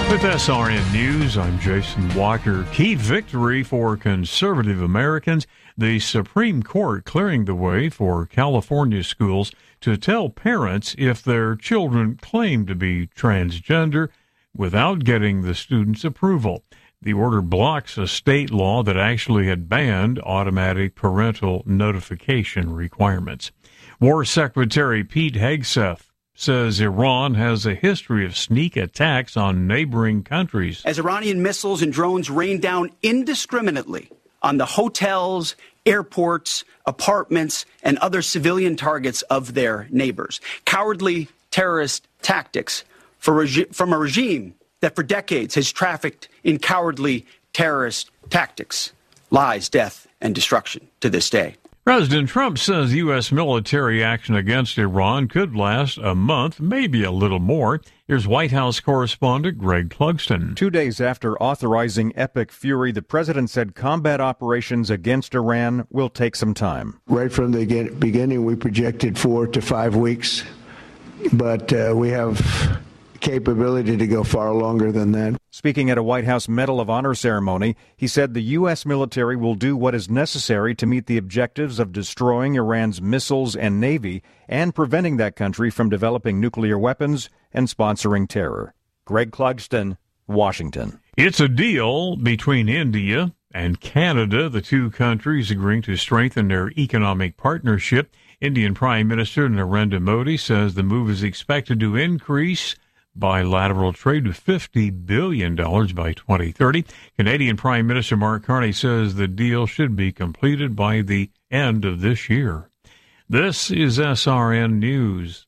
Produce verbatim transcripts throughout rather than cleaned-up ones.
With S R N News, I'm Jason Walker. Key victory for conservative Americans. The Supreme Court clearing the way for California schools to tell parents if their children claim to be transgender without getting the student's approval. The order blocks a state law that actually had banned automatic parental notification requirements. War Secretary Pete Hegseth says Iran has a history of sneak attacks on neighboring countries. As Iranian missiles and drones rain down indiscriminately on the hotels, airports, apartments, and other civilian targets of their neighbors. Cowardly terrorist tactics for regi- from a regime that for decades has trafficked in cowardly terrorist tactics, lies, death, and destruction to this day. President Trump says U S military action against Iran could last a month, maybe a little more. Here's White House correspondent Greg Clugston. Two days after authorizing Epic Fury, the president said combat operations against Iran will take some time. Right from the beginning, we projected four to five weeks, but uh, we have capability to go far longer than that. Speaking at a White House Medal of Honor ceremony, he said the U S military will do what is necessary to meet the objectives of destroying Iran's missiles and navy and preventing that country from developing nuclear weapons and sponsoring terror. Greg Clugston, Washington. It's a deal between India and Canada, the two countries agreeing to strengthen their economic partnership. Indian Prime Minister Narendra Modi says the move is expected to increase bilateral trade to fifty billion dollars by twenty thirty. Canadian Prime Minister Mark Carney says the deal should be completed by the end of this year. This is S R N News.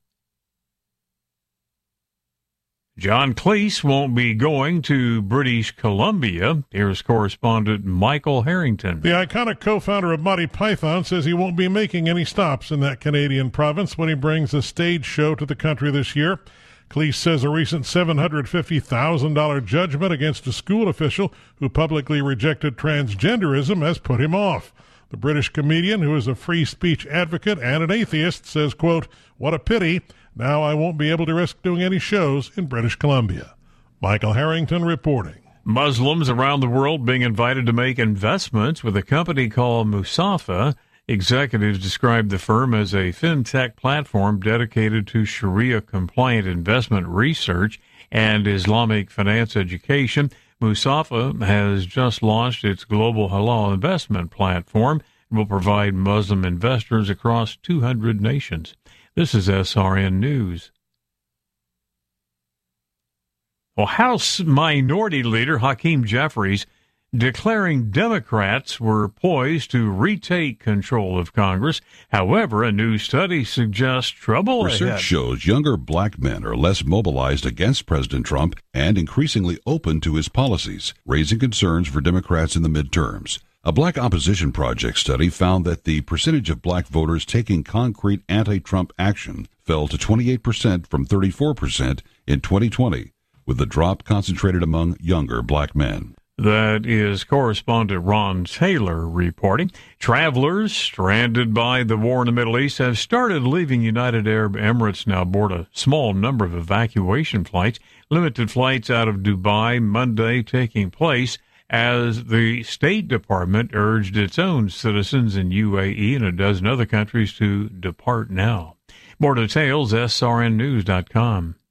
John Cleese won't be going to British Columbia. Here's correspondent Michael Harrington. The iconic co-founder of Monty Python says he won't be making any stops in that Canadian province when he brings a stage show to the country this year. Cleese says a recent seven hundred fifty thousand dollars judgment against a school official who publicly rejected transgenderism has put him off. The British comedian, who is a free speech advocate and an atheist, says, quote, "What a pity. Now I won't be able to risk doing any shows in British Columbia." Michael Harrington reporting. Muslims around the world being invited to make investments with a company called Musafa. Executives described the firm as a fintech platform dedicated to Sharia-compliant investment research and Islamic finance education. Musafa has just launched its global halal investment platform and will provide Muslim investors across two hundred nations. This is S R N News. Well, House Minority Leader Hakeem Jeffries declaring Democrats were poised to retake control of Congress. However, a new study suggests trouble Research ahead. shows younger black men are less mobilized against President Trump and increasingly open to his policies, raising concerns for Democrats in the midterms. A Black Opposition Project study found that the percentage of black voters taking concrete anti-Trump action fell to twenty-eight percent from thirty-four percent in twenty twenty, with the drop concentrated among younger black men. That is correspondent Ron Taylor reporting. Travelers stranded by the war in the Middle East have started leaving United Arab Emirates now board a small number of evacuation flights. Limited flights out of Dubai Monday taking place as the State Department urged its own citizens in U A E and a dozen other countries to depart now. More details, S R N news dot com.